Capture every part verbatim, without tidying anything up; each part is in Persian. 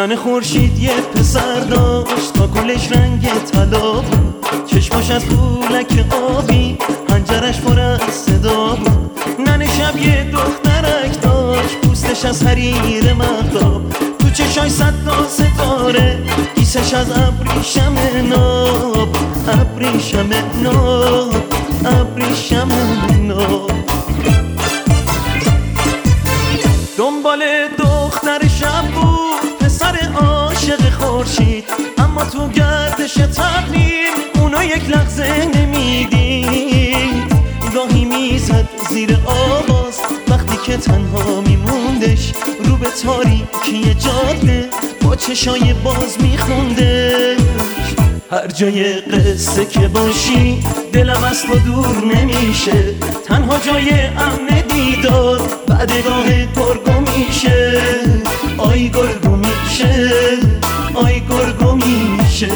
ننه خورشید یه پسر داشت تا گلش رنگ طلا بود، چشماش از پولک آبی، حنجرش پر از صدا بود. ننه شب یه دخترک داشت، پوستش از حریر مهتاب، تو چشای صد تا ستاره، کیسش از ابریشم ناب، ابریشم ناب، ابریشم ناب. دنبال دختر شب بود پسر عاشق خورشید، اما تو گردش تقدیر اونو یک لحظه نمیدید. گاهی میزد زیر آواز وقتی که تنها میموندش، رو به تاریکی جاده با چشای باز میخوندش. هر جای قصه که باشی دلم از تو دور نمیشه، تنها جای امن دیدار بعدگاه گرگو میشه. آی گرگو میشه، آی گرگو میشه.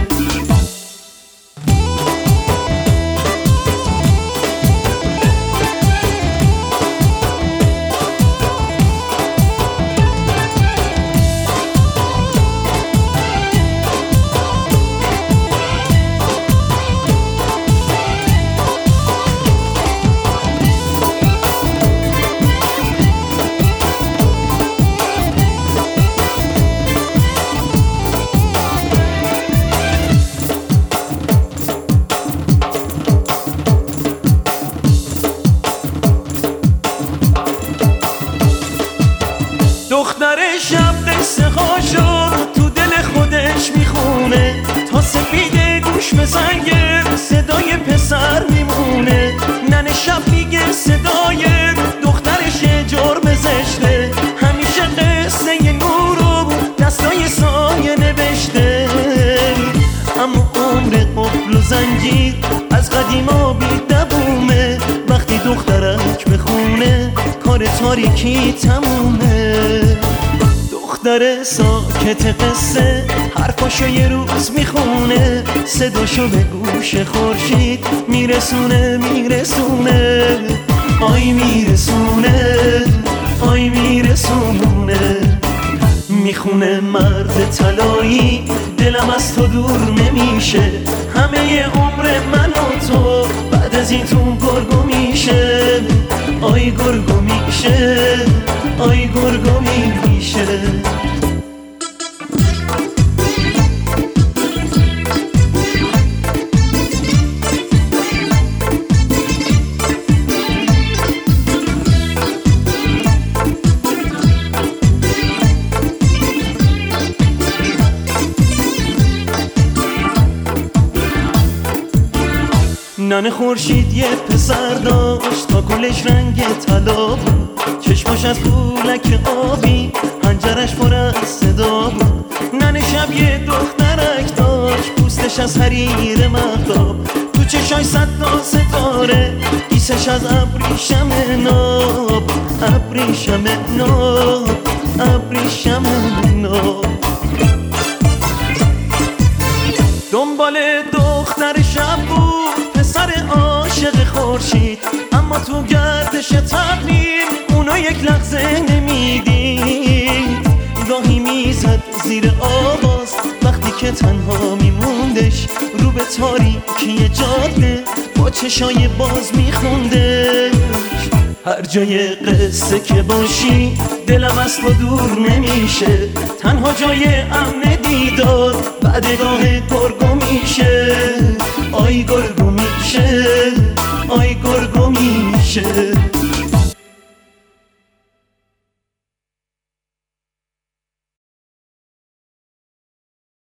دختر شب قصه هاشو تو دل خودش میخونه، تا سپیده گوش به زنگ صدای پسر میمونه. ننه شب میگه صدای دخترش جرم زشته، همیشه قصه ی نورو دستای سایه نوشته. اما عمر قفل و زنجیر از قدیما بی دوومه، وقتی دخترک بخونه کار تاریکی تمومه. دختر ساکت قصه حرفاشو یه روز میخونه، صداشو به گوش خورشید میرسونه میرسونه. آی میرسونه، آی میرسونه. میخونه مرد طلایی دلم از تو دور نمیشه، همه ی عمر من و تو بعد از این تو گرگو میشه. آی گرگو میشه، آی گرگو میشه. ننه خورشید یه پسر داشت تا گلش رنگ طلا بود، چشماش از پولک آبی، حنجرش پر از صدا بود. ننه شب یه دخترک داشت، پوستش از حریر مهتاب، تو چشای صد تا ستاره، کیسش از ابریشم ناب، ابریشم ناب، ابریشم ناب. دنبال دختر شب بود پسر عاشق خورشید، اما تو گردش تقدیر اونو یک لحظه نمیدید. گاهی میزد زیر آواز وقتی که تنها میموندش، رو به تاریکی جاده با چشای باز میخوندش. هر جای قصه که باشی دلم از تو دور نمیشه، تنها جای امن دیدار بعدگاه گرگو میشه. آی گرگو میشه، آی گرگو میشه.